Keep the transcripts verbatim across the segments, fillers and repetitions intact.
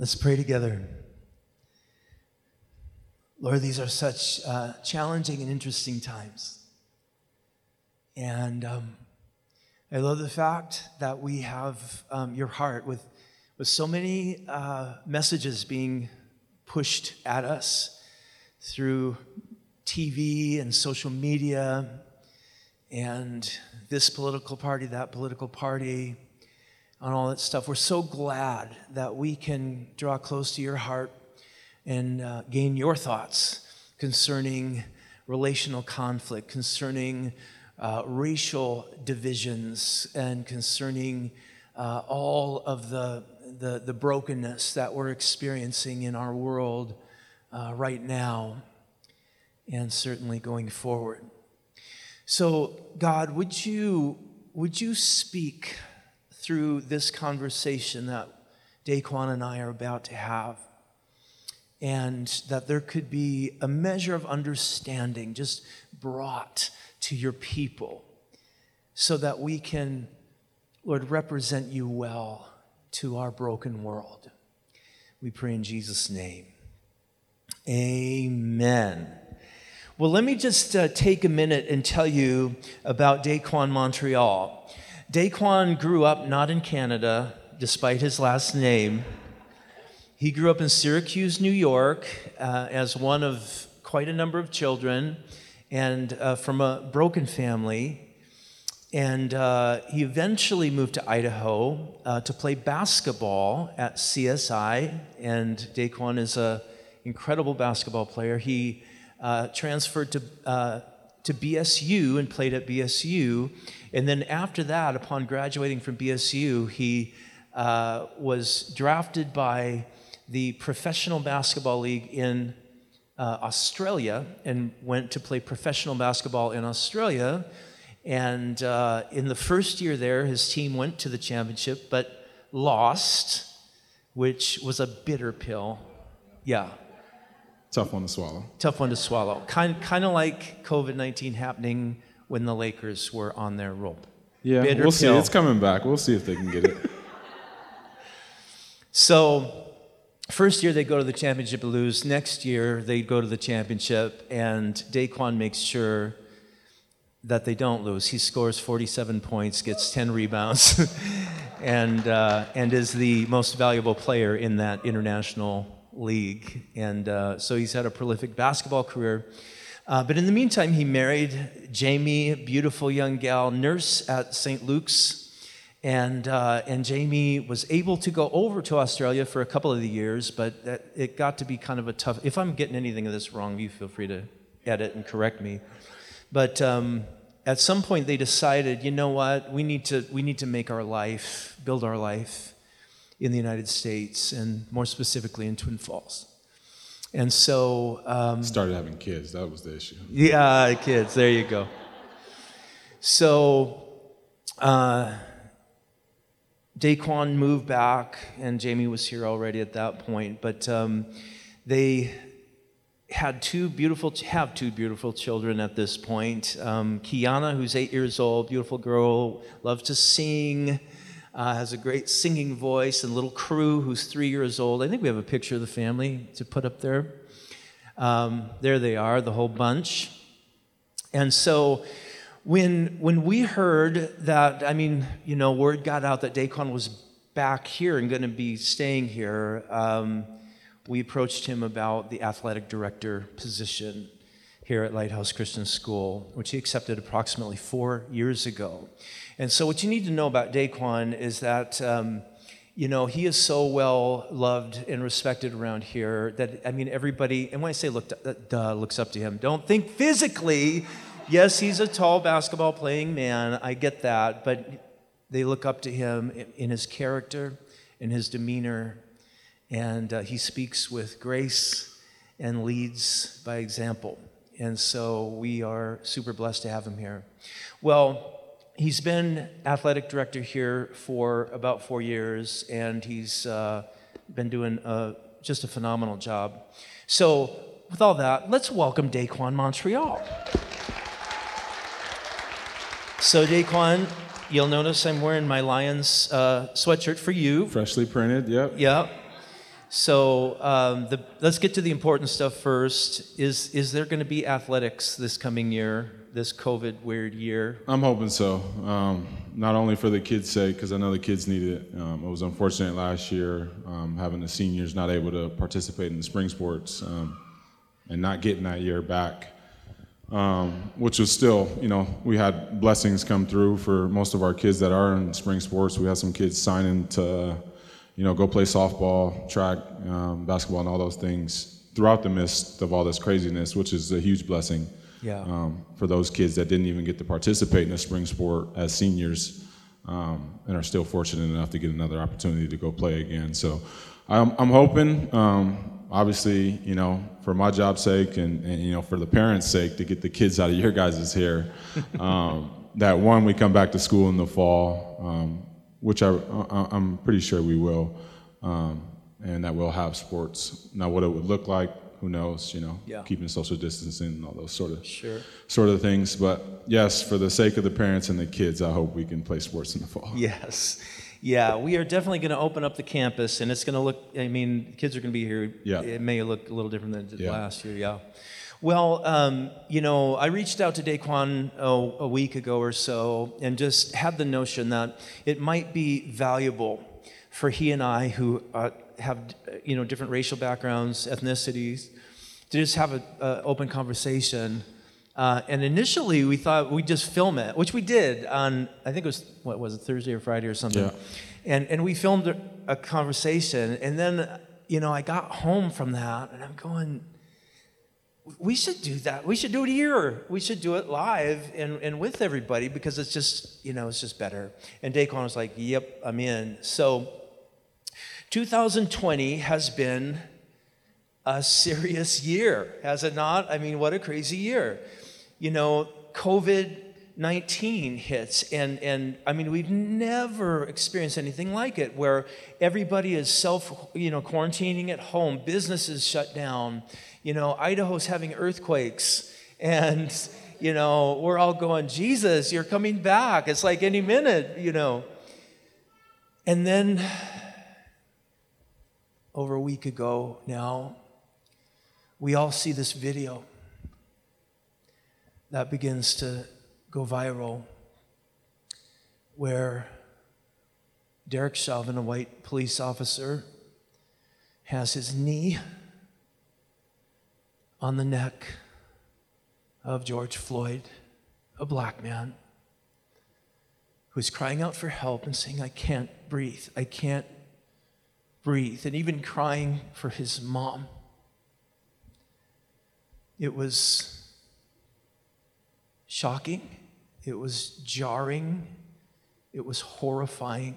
Let's pray together. Lord, these are such uh, challenging and interesting times. And um, I love the fact that we have um, your heart with, with so many uh, messages being pushed at us through T V and social media and this political party, that political party, and all that stuff. We're so glad that we can draw close to your heart and uh, gain your thoughts concerning relational conflict, concerning uh, racial divisions, and concerning uh, all of the, the, the brokenness that we're experiencing in our world uh, right now, and certainly going forward. So, God, would you, would you speak through this conversation that Daquan and I are about to have, and that there could be a measure of understanding just brought to your people so that we can, Lord, represent you well to our broken world. We pray in Jesus' name. Amen. Well, let me just uh, take a minute and tell you about Daquan Montreal. Daquan grew up not in Canada, despite his last name. He grew up in Syracuse, New York, uh, as one of quite a number of children, and uh, from a broken family. And uh, he eventually moved to Idaho uh, to play basketball at C S I, and Daquan is an incredible basketball player. He uh, transferred to uh, to B S U and played at B S U. And then after that, upon graduating from B S U, he uh, was drafted by the Professional Basketball League in uh, Australia and went to play professional basketball in Australia. And uh, in the first year there, his team went to the championship, but lost, which was a bitter pill. Yeah. Tough one to swallow. Tough one to swallow. Kind, kind of like covid nineteen happening when the Lakers were on their rope. Yeah, Bitter we'll see. pill. It's coming back. We'll see if they can get it. So, first year they go to the championship and lose. Next year they go to the championship, and Daquan makes sure that they don't lose. He scores forty-seven points, gets ten rebounds, and uh, and is the most valuable player in that international league. And uh, so he's had a prolific basketball career. Uh, but in the meantime, he married Jamie, beautiful young gal, nurse at Saint Luke's. And uh, and Jamie was able to go over to Australia for a couple of the years, but that, it got to be kind of a tough... If I'm getting anything of this wrong, you feel free to edit and correct me. But um, at some point, they decided, you know what, we need to we need to make our life, build our life in the United States, and more specifically in Twin Falls. And so... Um, Started having kids. That was the issue. Yeah, kids. There you go. So... Uh, Daquan moved back, and Jamie was here already at that point, but um, they had two beautiful, have two beautiful children at this point. Um, Kiana, who's eight years old, beautiful girl, loves to sing, uh, has a great singing voice, and little Crew, who's three years old. I think we have a picture of the family to put up there. Um, there they are, the whole bunch. And so... When when we heard that, I mean, you know, word got out that Daquan was back here and going to be staying here, um, we approached him about the athletic director position here at Lighthouse Christian School, which he accepted approximately four years ago. And so what you need to know about Daquan is that, um, you know, he is so well loved and respected around here that, I mean, everybody, and when I say look, duh, looks up to him, don't think physically. Yes, he's a tall basketball playing man, I get that, but they look up to him in his character, in his demeanor, and uh, he speaks with grace and leads by example. And so we are super blessed to have him here. Well, he's been athletic director here for about four years, and he's uh, been doing a, just a phenomenal job. So with all that, let's welcome Daquan Montreal. So Daquan, you'll notice I'm wearing my Lions uh, sweatshirt for you. Freshly printed, yep. Yep. So um, the, let's get to the important stuff first. Is is there going to be athletics this coming year, this COVID weird year? I'm hoping so. Um, not only for the kids' sake, because I know the kids need it. Um, it was unfortunate last year um, having the seniors not able to participate in the spring sports um, and not getting that year back, um, which was still, you know, we had blessings come through for most of our kids that are in spring sports. We had some kids signing to, you know, go play softball, track, um, basketball, and all those things throughout the midst of all this craziness, which is a huge blessing. Yeah. Um, for those kids that didn't even get to participate in a spring sport as seniors um, and are still fortunate enough to get another opportunity to go play again. So I'm, I'm hoping, um, obviously, you know, for my job's sake and, and, you know, for the parents' sake to get the kids out of your guys' hair, um, that one, we come back to school in the fall, um, which I, I, I'm pretty sure we will, um, and that we'll have sports. Now, what it would look like, who knows, you know, yeah. keeping social distancing and all those sort of sure. sort of things. But yes, for the sake of the parents and the kids, I hope we can play sports in the fall. Yes. Yeah, we are definitely going to open up the campus, and it's going to look, I mean, kids are going to be here. Yeah. It may look a little different than it did Yeah. last year, yeah. Well, um, you know, I reached out to Daquan oh, a week ago or so and just had the notion that it might be valuable for he and I, who uh, have, you know, different racial backgrounds, ethnicities, to just have an open conversation. Uh, and initially, we thought we'd just film it, which we did on, I think it was, what was it, Thursday or Friday or something. Yeah. And and we filmed a, a conversation. And then, you know, I got home from that, and I'm going, we should do that. We should do it here. We should do it live and, and with everybody, because it's just, you know, it's just better. And Daquan was like, yep, I'm in. So two thousand twenty has been a serious year, has it not? I mean, what a crazy year. You know, COVID nineteen hits, and, and I mean, we've never experienced anything like it, where everybody is self, you know, quarantining at home, businesses shut down, you know, Idaho's having earthquakes, and, you know, we're all going, Jesus, you're coming back. It's like any minute, you know. And then, over a week ago now, we all see this video that begins to go viral, where Derek Chauvin, a white police officer, has his knee on the neck of George Floyd, a black man, who's crying out for help and saying, I can't breathe, I can't breathe, and even crying for his mom. It was shocking, it was jarring, it was horrifying,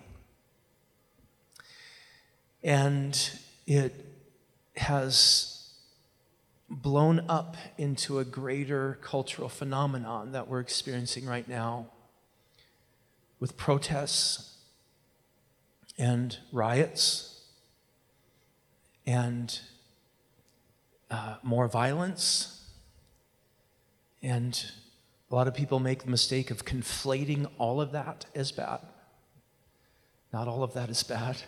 and it has blown up into a greater cultural phenomenon that we're experiencing right now, with protests and riots and uh, more violence. And a lot of people make the mistake of conflating all of that as bad. Not all of that is bad.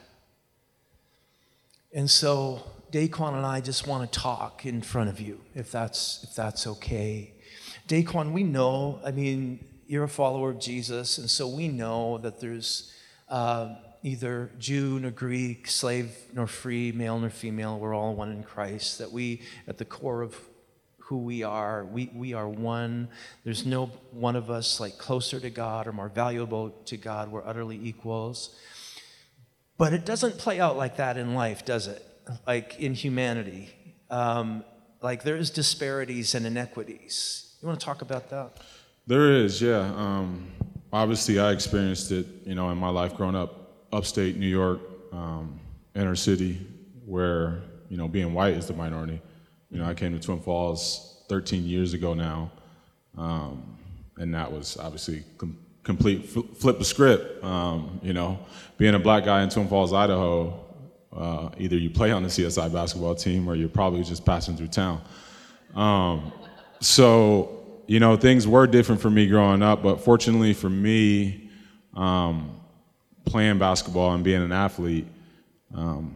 And so Daquan and I just want to talk in front of you, if that's if that's okay. Daquan, we know, I mean, you're a follower of Jesus, and so we know that there's uh, neither Jew nor Greek, slave nor free, male nor female. We're all one in Christ, that we, at the core of who we are, we, we are one. There's no one of us like closer to God or more valuable to God. We're utterly equals. But it doesn't play out like that in life, does it? Like in humanity. Um, like there's disparities and inequities. You want to talk about that? There is, yeah. Um, obviously, I experienced it, you know, in my life growing up upstate New York, um, inner city, where, you know, being white is the minority. You know, I came to Twin Falls thirteen years ago now, um, and that was obviously com- complete fl- flip the script. Um, you know, being a black guy in Twin Falls, Idaho, uh, either you play on the C S I basketball team or you're probably just passing through town. Um, so, you know, things were different for me growing up, but fortunately for me, um, playing basketball and being an athlete, um,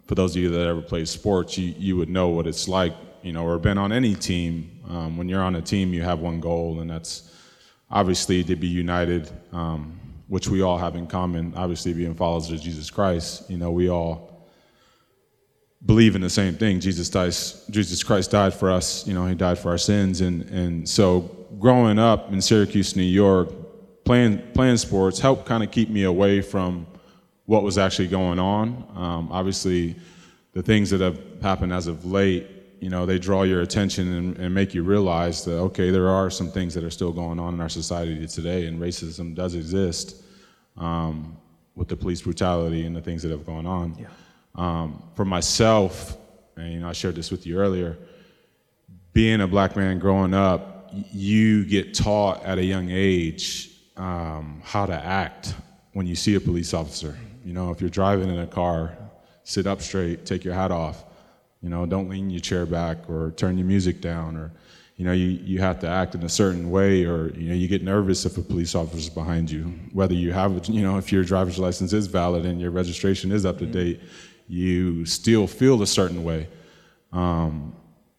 for those of you that ever played sports, you, you would know what it's like, you know, or been on any team. Um, when you're on a team, you have one goal, and that's obviously to be united, um, which we all have in common, obviously being followers of Jesus Christ. You know, we all believe in the same thing. Jesus dies, Jesus Christ died for us, you know, he died for our sins. And, and so growing up in Syracuse, New York, playing, playing sports helped kind of keep me away from what was actually going on. Um, obviously, the things that have happened as of late, you know, they draw your attention and, and make you realize that, okay, there are some things that are still going on in our society today, and racism does exist um, with the police brutality and the things that have gone on. Yeah. Um, for myself, and you know, I shared this with you earlier, being a black man growing up, you get taught at a young age um, how to act when you see a police officer. You know, if you're driving in a car, sit up straight, take your hat off. You know, don't lean your chair back or turn your music down, or, you know, you, you have to act in a certain way, or, you know, you get nervous if a police officer is behind you. Whether you have, you know, if your driver's license is valid and your registration is up to date, you still feel a certain way. Um,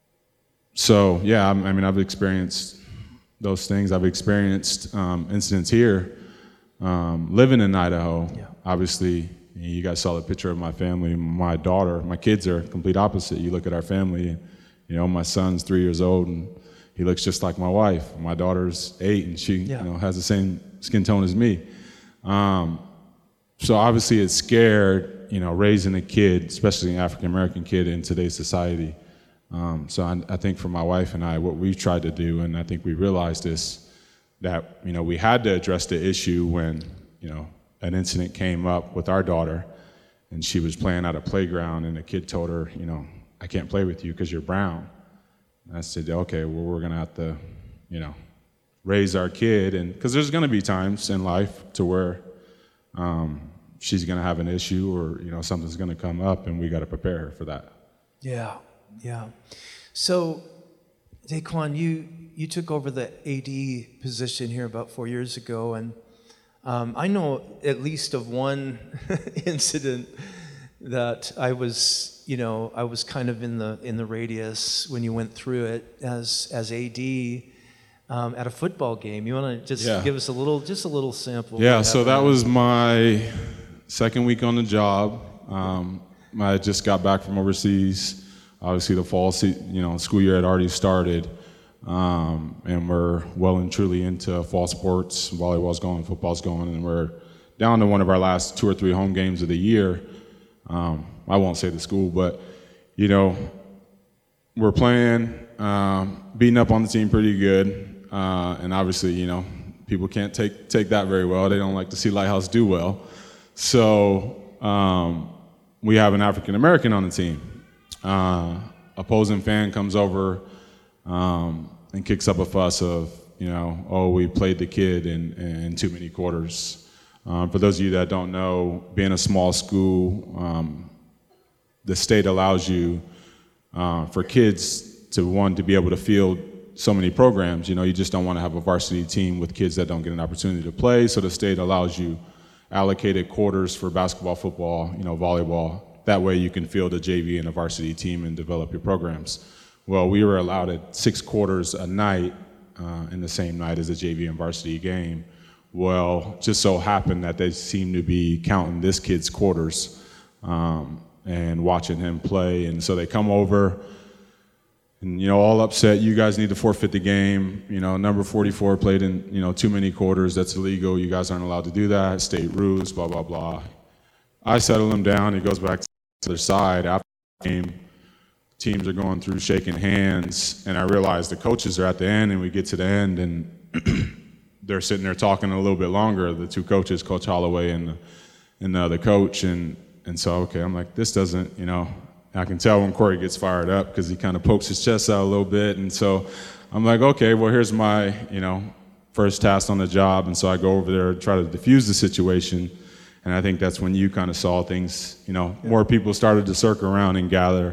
so, yeah, I, I mean, I've experienced those things. I've experienced um, incidents here. Um, living in Idaho, yeah. Obviously, you guys saw the picture of my family. My daughter, my kids are complete opposite. You look at our family, you know, my son's three years old, and he looks just like my wife. My daughter's eight, and she, yeah. you know, has the same skin tone as me. Um, so obviously, it's scared, you know, raising a kid, especially an African American kid, in today's society. Um, so I, I think for my wife and I, what we've tried to do, and I think we realized this, that, you know, we had to address the issue when, you know, an incident came up with our daughter, and she was playing at a playground, and a kid told her, you know, I can't play with you because you're brown. And I said, okay, well, we're gonna have to, you know, raise our kid, and because there's gonna be times in life to where um, she's gonna have an issue, or, you know, something's gonna come up, and we gotta prepare her for that. Yeah, yeah. So, Daquan, you you took over the A D position here about four years ago, and um, I know at least of one incident that I was, you know, I was kind of in the in the radius when you went through it as as A D um, at a football game. You want to just yeah. give us a little, just a little sample? Yeah. So that was my second week on the job. Um, I just got back from overseas. Obviously, the fall, se- you know, school year had already started, um, and we're well and truly into fall sports. Volleyball's going, football's going, and we're down to one of our last two or three home games of the year. Um, I won't say the school, but, you know, we're playing, um, beating up on the team pretty good, uh, and obviously, you know, people can't take take that very well. They don't like to see Lighthouse do well. So um, we have an African American on the team. Uh, opposing fan comes over um, and kicks up a fuss of, you know, oh, we played the kid in, in too many quarters. Um, for those of you that don't know, being a small school, um, the state allows you uh, for kids to, one, to be able to field so many programs. You know, you just don't want to have a varsity team with kids that don't get an opportunity to play, so the state allows you allocated quarters for basketball, football, you know, volleyball. That way you can field a J V and a varsity team and develop your programs. Well, we were allowed at six quarters a night uh, in the same night as a J V and varsity game. Well, just so happened that they seemed to be counting this kid's quarters um, and watching him play. And so they come over and, you know, all upset, you guys need to forfeit the game. You know, number forty-four played in, you know, too many quarters. That's illegal. You guys aren't allowed to do that. State rules, blah, blah, blah. I settle him down. He goes back to the other side. After the game, teams are going through shaking hands, and I realize the coaches are at the end, and we get to the end, and they're sitting there talking a little bit longer, the two coaches, Coach Holloway and the, and the other coach, and, and so, okay, I'm like, this doesn't, you know, I can tell when Corey gets fired up because he kind of pokes his chest out a little bit, and so I'm like, okay, well, here's my, you know, first task on the job, and so I go over there and try to diffuse the situation. And I think that's when you kind of saw things, you know, yeah. more people started to circle around and gather.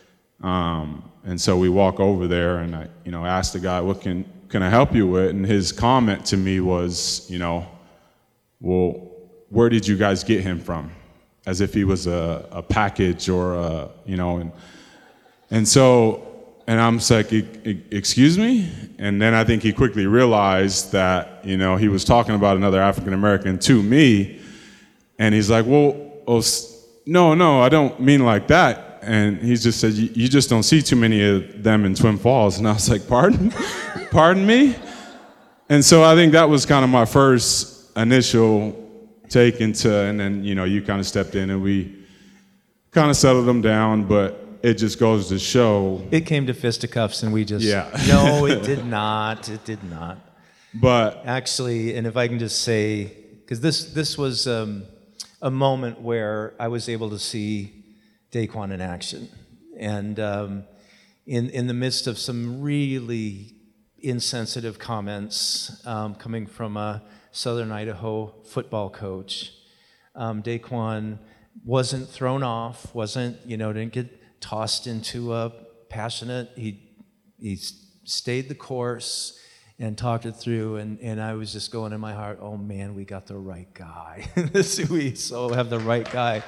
Um, and so we walk over there, and I, you know, asked the guy, what can, can I help you with? And his comment to me was, you know, well, where did you guys get him from? as if he was a, a package or a, you know, and and so, and I'm just like, "E- e- excuse me? And then I think he quickly realized that, you know, he was talking about another African American to me, and he's like, well, oh, s- no, no, I don't mean like that. And he just said, you you just don't see too many of them in Twin Falls. And I was like, pardon? Pardon me? And so I think that was kind of my first initial take into, and then, you know, you kind of stepped in and we kind of settled them down, but it just goes to show. It came to fisticuffs and we just, Yeah. no, it did not. It did not. But Actually, and if I can just say, because this, this was um, a moment where I was able to see Daquan in action. And um, in, in the midst of some really insensitive comments um, coming from a Southern Idaho football coach, um, Daquan wasn't thrown off, wasn't, you know, didn't get tossed into a passionate, he, he stayed the course and talked it through, and, and I was just going in my heart, oh man, we got the right guy. This, we so have the right guy.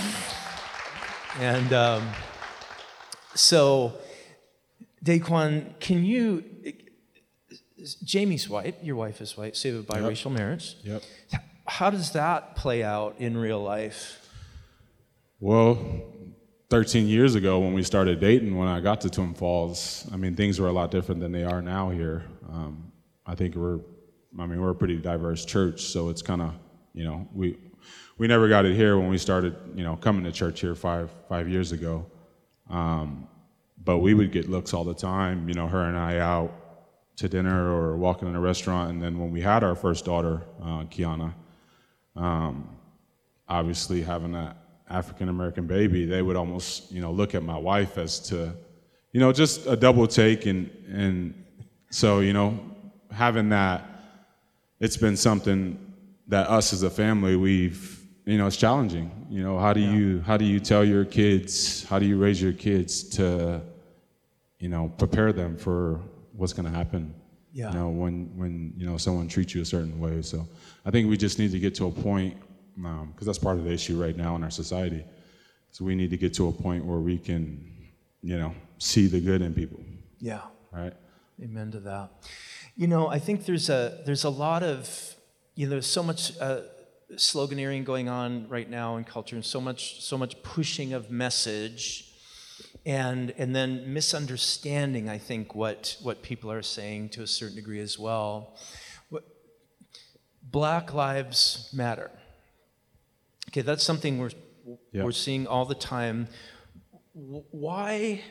And um, so, Daquan, can you, Jamie's wife, your wife is white, so you have a biracial Yep. marriage. Yep. How does that play out in real life? Well, thirteen years ago when we started dating, when I got to Twin Falls, I mean, things were a lot different than they are now here. Um, I think we're, I mean, we're a pretty diverse church, so it's kind of, you know, we we never got it here when we started, you know, coming to church here five five years ago. Um, but we would get looks all the time, you know, her and I out to dinner or walking in a restaurant, and then when we had our first daughter, uh, Kiana, um, obviously having that African-American baby, they would almost, you know, look at my wife as to, you know, just a double take. And, and so, you know, having that, it's been something that us as a family, we've, you know, it's challenging. You know, how do Yeah. you, how do you tell your kids, how do you raise your kids to, you know, prepare them for what's going to happen? Yeah. You know, when, when, you know, someone treats you a certain way. So I think we just need to get to a point, because um, that's part of the issue right now in our society. So we need to get to a point where we can, you know, see the good in people. Yeah. Right? Amen to that. You know, I think there's a there's a lot of, you know, there's so much uh, sloganeering going on right now in culture, and so much so much pushing of message, and and then misunderstanding, I think, what what people are saying to a certain degree as well. What- Black Lives Matter. Okay, that's something we're Yeah. we're seeing all the time. W- Why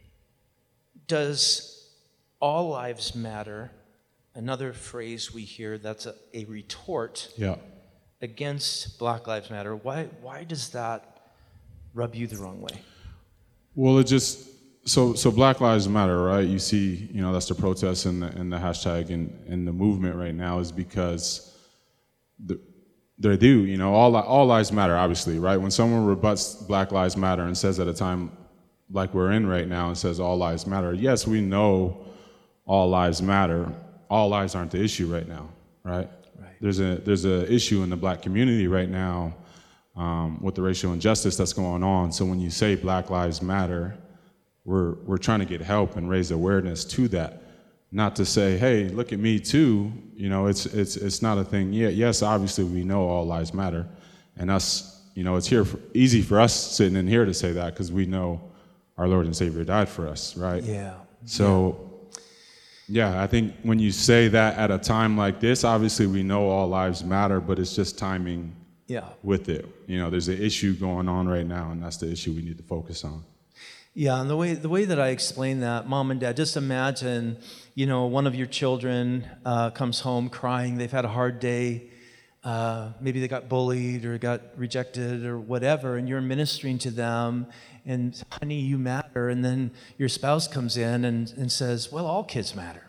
does all lives matter? Another phrase we hear that's a, a retort Yeah. against Black Lives Matter. Why why does that rub you the wrong way? Well, it just, so so Black Lives Matter, right? You see, you know, that's the protest and the, and the hashtag and, and the movement right now is because the, they do, you know, all all lives matter, obviously, right? When someone rebuts Black Lives Matter and says at a time like we're in right now and says all lives matter, yes, we know all lives matter. All lives aren't the issue right now, right? Right. There's a there's a issue in the black community right now um, with the racial injustice that's going on. So when you say Black Lives Matter, we're we're trying to get help and raise awareness to that. Not to say, hey, look at me too. You know, it's it's it's not a thing. Yeah, yes, obviously we know all lives matter, and us, you know, it's here for, easy for us sitting in here to say that because we know our Lord and Savior died for us, right? Yeah. So. Yeah, I think when you say that at a time like this, obviously we know all lives matter, but it's just timing Yeah. with it. You know, there's an issue going on right now, and that's the issue we need to focus on. Yeah, and the way the way that I explain that, mom and dad, just imagine, you know, one of your children uh, comes home crying. They've had a hard day. Uh, maybe they got bullied or got rejected or whatever, and you're ministering to them, and honey, you matter. And then your spouse comes in and, and says, well, all kids matter.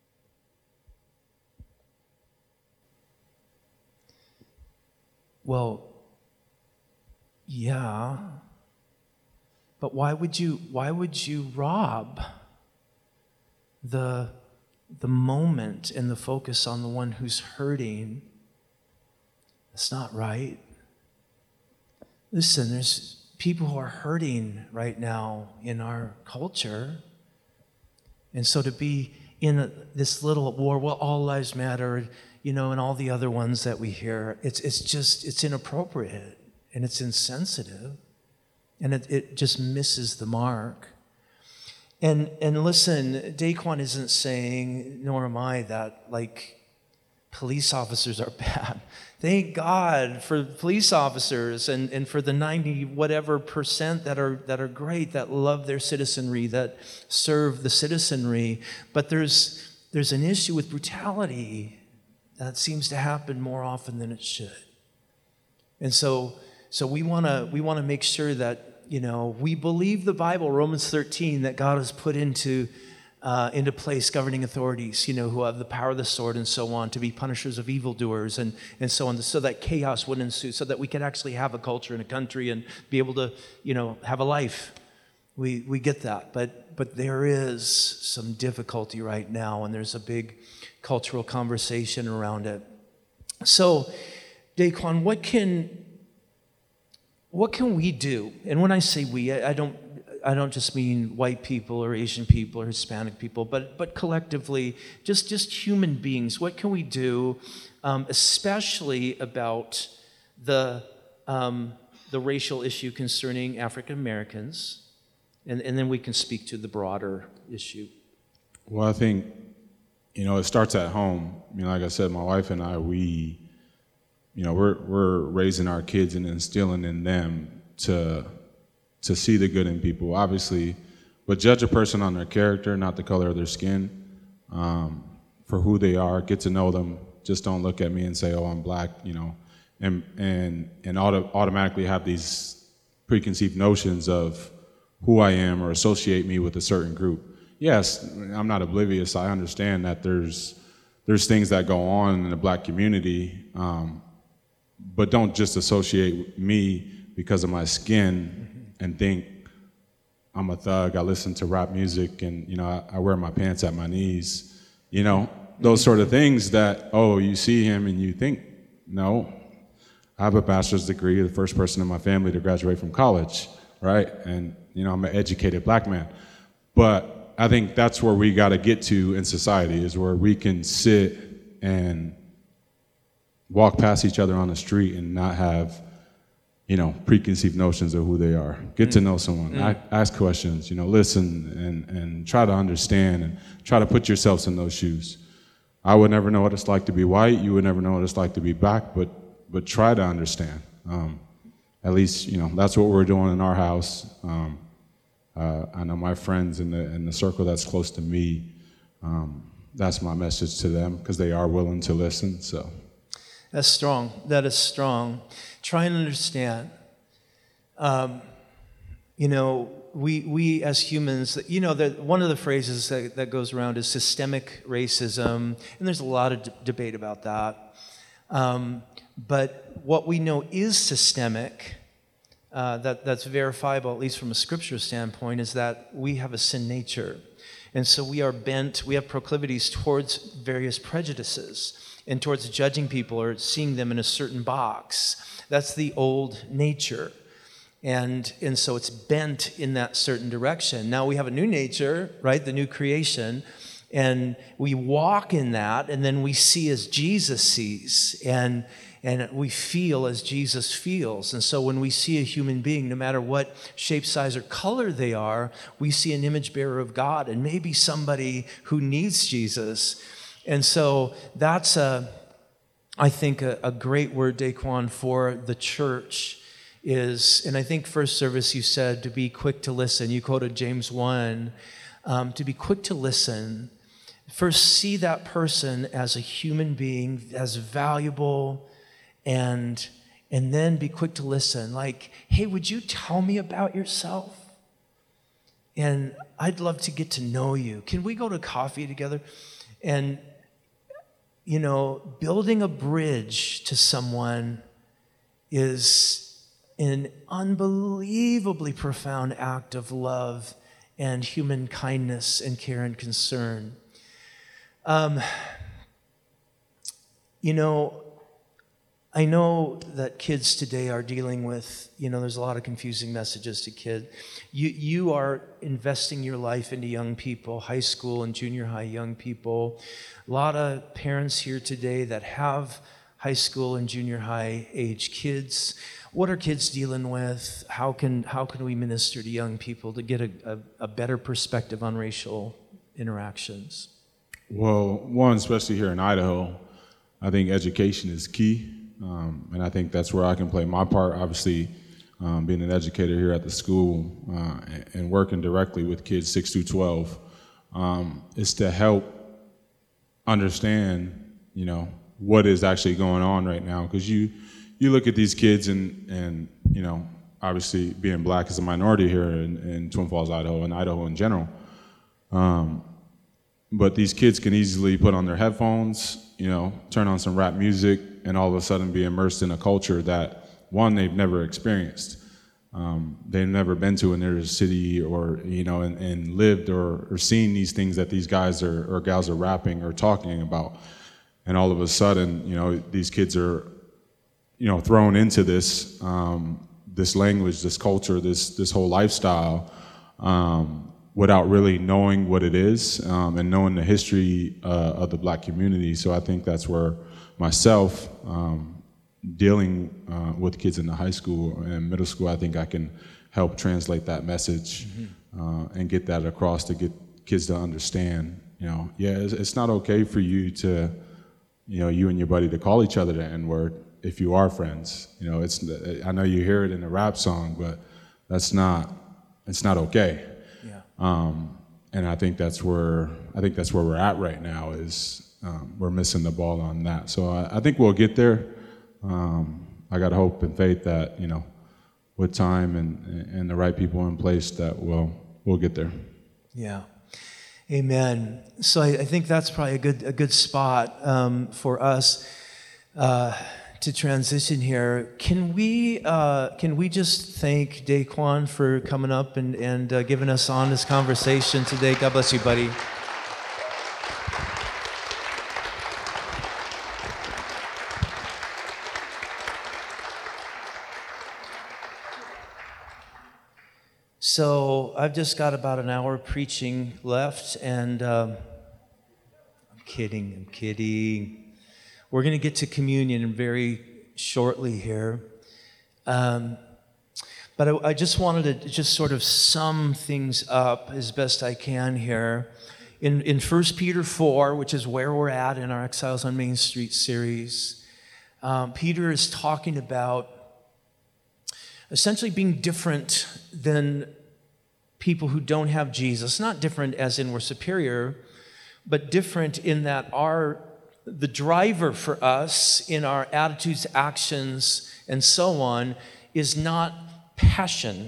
Well, yeah, but why would you why would you rob the the moment and the focus on the one who's hurting? That's not right. Listen, there's people who are hurting right now in our culture. And so to be in a, this little war, well, all lives matter, you know, and all the other ones that we hear, it's it's just, it's inappropriate and it's insensitive and it, it just misses the mark. And and listen, Daquan isn't saying, nor am I, that like police officers are bad. Thank God for police officers and, and for the ninety whatever percent that are that are great, that love their citizenry, that serve the citizenry. But there's there's an issue with brutality that seems to happen more often than it should. And so so we wanna we wanna make sure that, you know, we believe the Bible, Romans thirteen, that God has put into Uh, into place governing authorities, you know, who have the power of the sword and so on, to be punishers of evildoers and, and so on, so that chaos wouldn't ensue, so that we could actually have a culture and a country and be able to, you know, have a life. We we get that, but but there is some difficulty right now, and there's a big cultural conversation around it. So, Daquan, what can what can we do? And when I say we, I, I don't. I don't just mean white people or Asian people or Hispanic people, but but collectively, just, just human beings. What can we do, um, especially about the um, the racial issue concerning African Americans, and, and then we can speak to the broader issue. Well, I think, you know, it starts at home. I mean, like I said, my wife and I, we, you know, we're we're raising our kids and instilling in them to. to see the good in people, obviously, but judge a person on their character, not the color of their skin, um, for who they are, get to know them. Just don't look at me and say, oh, I'm black, you know, and and and auto- automatically have these preconceived notions of who I am or associate me with a certain group. Yes, I'm not oblivious. I understand that there's there's things that go on in the black community, um, but don't just associate me because of my skin and think I'm a thug. I listen to rap music, and you know, I, I wear my pants at my knees. You know, those sort of things that, oh, you see him and you think, no, I have a bachelor's degree, the first person in my family to graduate from college, right? And you know, I'm an educated black man. But I think that's where we got to get to in society, is where we can sit and walk past each other on the street and not have, you know, preconceived notions of who they are. Get mm. to know someone, mm. I, ask questions, you know, listen and, and try to understand and try to put yourselves in those shoes. I would never know what it's like to be white. You would never know what it's like to be black, but but try to understand. Um, at least, you know, that's what we're doing in our house. Um, uh, I know my friends in the in the circle that's close to me, um, that's my message to them, because they are willing to listen, so. That's strong. That is strong. Try and understand. Um, you know, we we as humans, you know, that one of the phrases that, that goes around is systemic racism, and there's a lot of d- debate about that. Um, but what we know is systemic, uh, that that's verifiable, at least from a scripture standpoint, is that we have a sin nature, and so we are bent. We have proclivities towards various prejudices and towards judging people or seeing them in a certain box. That's the old nature. And, and so it's bent in that certain direction. Now we have a new nature, right? The new creation. And we walk in that, and then we see as Jesus sees. And, and we feel as Jesus feels. And so when we see a human being, no matter what shape, size, or color they are, we see an image bearer of God, and maybe somebody who needs Jesus. And so that's, a, I think, a, a great word, Daquan, for the church is, and I think first service you said to be quick to listen. You quoted James one, um, to be quick to listen. First, see that person as a human being, as valuable, and, and then be quick to listen. Like, hey, would you tell me about yourself? And I'd love to get to know you. Can we go to coffee together? And you know, building a bridge to someone is an unbelievably profound act of love and human kindness and care and concern. Um, you know, I know that kids today are dealing with, you know, there's a lot of confusing messages to kids. You, you are investing your life into young people, high school and junior high young people. A lot of parents here today that have high school and junior high age kids. What are kids dealing with? How can, how can we minister to young people to get a, a, a better perspective on racial interactions? Well, one, especially here in Idaho, I think education is key. Um, and I think that's where I can play my part. Obviously, um, being an educator here at the school uh, and, and working directly with kids six through twelve um, is to help understand, you know, what is actually going on right now. Because you, you look at these kids and, and, you know, obviously being black is a minority here in, in Twin Falls, Idaho, and Idaho in general. Um, but these kids can easily put on their headphones, you know, turn on some rap music, and all of a sudden be immersed in a culture that, one, they've never experienced. Um, they've never been to an inner city or, you know, and, and lived or, or seen these things that these guys are, or gals are rapping or talking about. And all of a sudden, you know, these kids are, you know, thrown into this, um, this language, this culture, this, this whole lifestyle, um, without really knowing what it is um, and knowing the history uh, of the black community. So I think that's where myself, um, dealing uh, with kids in the high school and middle school, I think I can help translate that message mm-hmm. uh, and get that across to get kids to understand, you know, yeah, it's, it's not okay for you to, you know, you and your buddy to call each other the N-word if you are friends. You know, it's, I know you hear it in a rap song, but that's not, it's not okay. Yeah. Um, and I think that's where, I think that's where we're at right now is, Um, we're missing the ball on that. So I, I think we'll get there. Um, I got hope and faith that, you know, with time and, and the right people in place that we'll, we'll get there. Yeah. Amen. So I, I think that's probably a good, a good spot um, for us uh, to transition here. Can we, uh, can we just thank Daquan for coming up and, and uh, giving us on this conversation today? God bless you, buddy. So I've just got about an hour preaching left, and um, I'm kidding, I'm kidding. We're going to get to communion very shortly here. Um, but I, I just wanted to just sort of sum things up as best I can here. In, in First Peter four, which is where we're at in our Exiles on Main Street series, um, Peter is talking about essentially being different than people who don't have Jesus. Not different as in we're superior, but different in that our the driver for us in our attitudes, actions, and so on is not passion.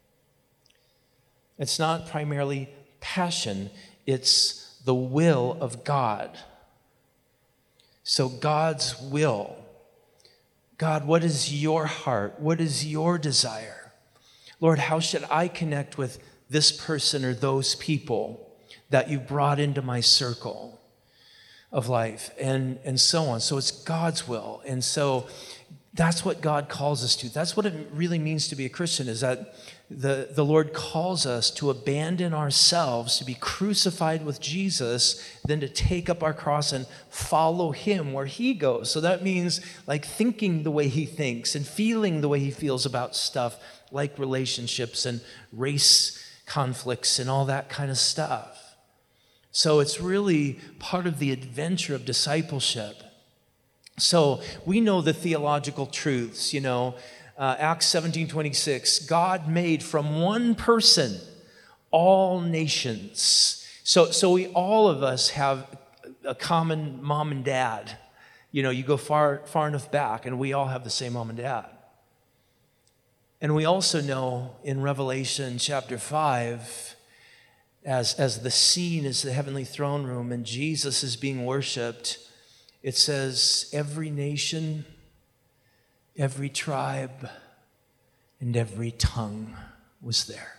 It's not primarily passion. It's the will of God. So God's will. God, what is your heart? What is your desire? Lord, how should I connect with this person or those people that you brought into my circle of life, and, and so on. So it's God's will. And so that's what God calls us to. That's what it really means to be a Christian, is that the, the Lord calls us to abandon ourselves, to be crucified with Jesus, then to take up our cross and follow him where he goes. So that means like thinking the way he thinks and feeling the way he feels about stuff like relationships and race conflicts and all that kind of stuff. So it's really part of the adventure of discipleship. So we know the theological truths, you know, uh, Acts seventeen twenty-six, God made from one person all nations. So, so we, all of us have a common mom and dad. You know, you go far, far enough back and we all have the same mom and dad. And we also know in Revelation chapter five, as, as the scene is the heavenly throne room and Jesus is being worshiped, it says every nation, every tribe, and every tongue was there.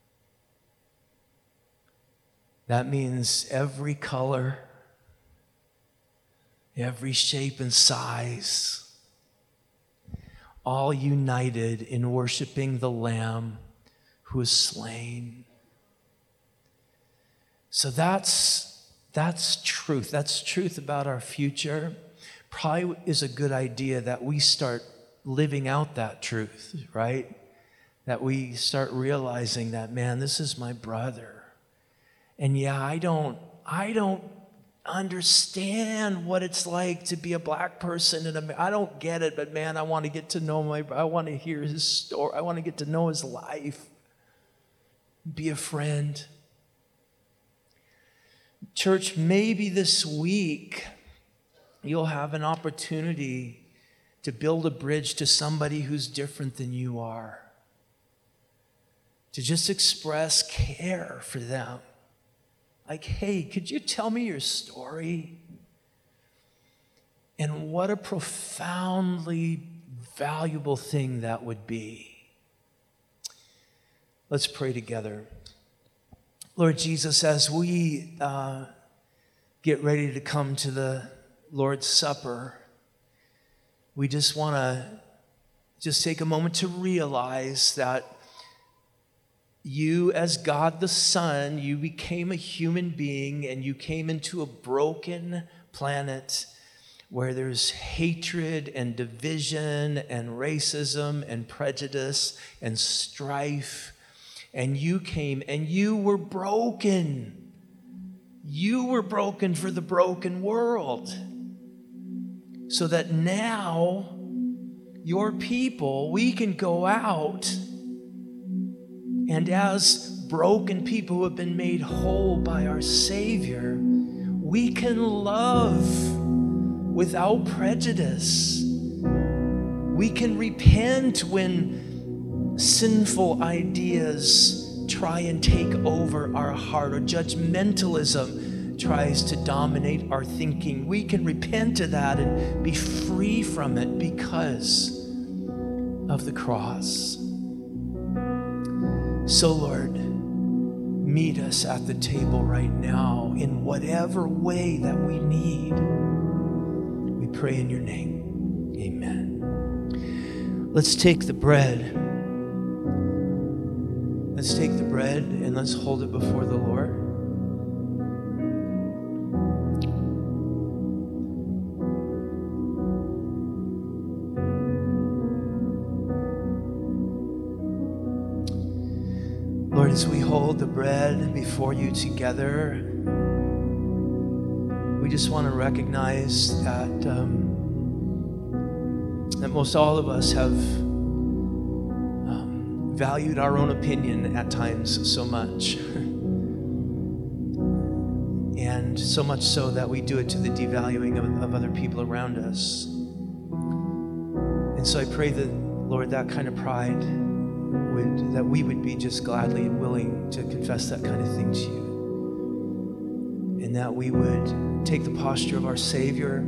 That means every color, every shape and size, all united in worshiping the Lamb who is slain. So that's, that's truth. That's truth about our future. Probably is a good idea that we start living out that truth, right? That we start realizing that, man, this is my brother. And yeah, I don't, I don't understand what it's like to be a black person in America. I don't get it, but man, I want to get to know my, I want to hear his story. I want to get to know his life. Be a friend. Church, maybe this week you'll have an opportunity to build a bridge to somebody who's different than you are. To just express care for them. Like, hey, could you tell me your story? And what a profoundly valuable thing that would be. Let's pray together. Lord Jesus, as we uh, get ready to come to the Lord's Supper, we just want to just take a moment to realize that you, as God the Son, you became a human being and you came into a broken planet where there's hatred and division and racism and prejudice and strife. And you came and you were broken. You were broken for the broken world. So that now, your people, we can go out and as broken people who have been made whole by our Savior, we can love without prejudice. We can repent when sinful ideas try and take over our heart or judgmentalism tries to dominate our thinking. We can repent of that and be free from it because of the cross. So, Lord, meet us at the table right now in whatever way that we need. We pray in your name. Amen. Let's take the bread. Let's take the bread and let's hold it before the Lord. Lord, as we hold the bread before you together, we just want to recognize that um, that most all of us have um, valued our own opinion at times so much. And so much so that we do it to the devaluing of, of other people around us. And so I pray that, Lord, that kind of pride Would, that we would be just gladly and willing to confess that kind of thing to you. And that we would take the posture of our Savior,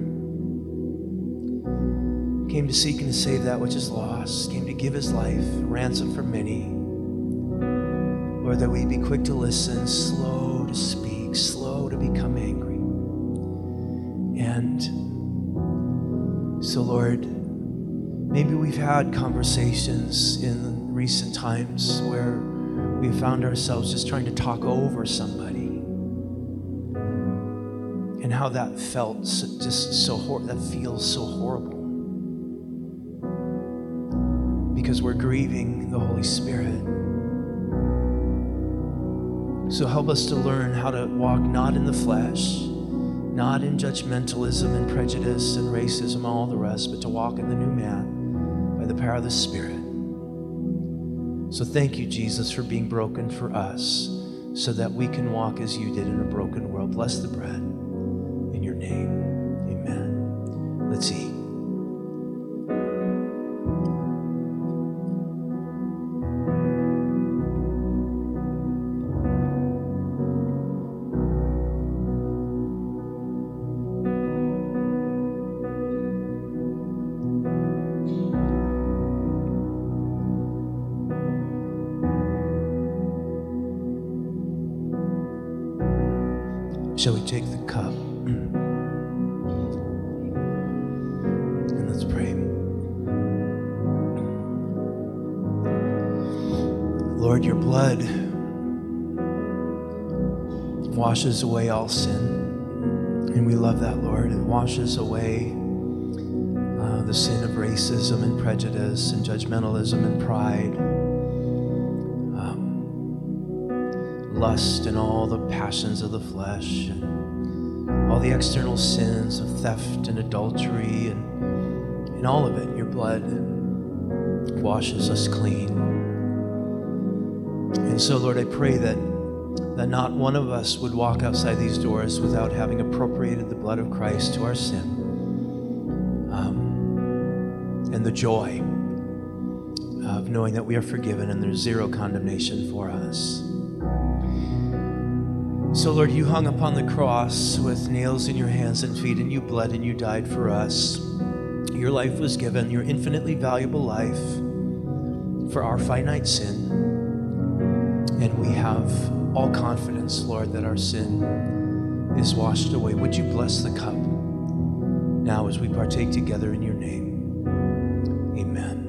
came to seek and to save that which is lost, came to give his life, a ransom for many. Lord, that we be quick to listen, slow to speak, slow to become angry. And so, Lord, maybe we've had conversations in recent times where we found ourselves just trying to talk over somebody, and how that felt so, just so hor- that feels so horrible because we're grieving the Holy Spirit. So help us to learn how to walk not in the flesh, not in judgmentalism and prejudice and racism and all the rest, but to walk in the new man by the power of the Spirit. So thank you, Jesus, for being broken for us so that we can walk as you did in a broken world. Bless the bread in your name. Amen. Let's eat. Shall we take the cup? And let's pray. Lord, your blood washes away all sin. And we love that, Lord. It washes away uh, the sin of racism and prejudice and judgmentalism and pride, um, lust and all the passions of the flesh, and all the external sins of theft and adultery, and, and all of it. Your blood washes us clean. And so, Lord, I pray that that not one of us would walk outside these doors without having appropriated the blood of Christ to our sin, um, and the joy of knowing that we are forgiven and there's zero condemnation for us. So, Lord, you hung upon the cross with nails in your hands and feet, and you bled and you died for us. Your life was given, your infinitely valuable life, for our finite sin. And we have all confidence, Lord, that our sin is washed away. Would you bless the cup now as we partake together in your name? Amen.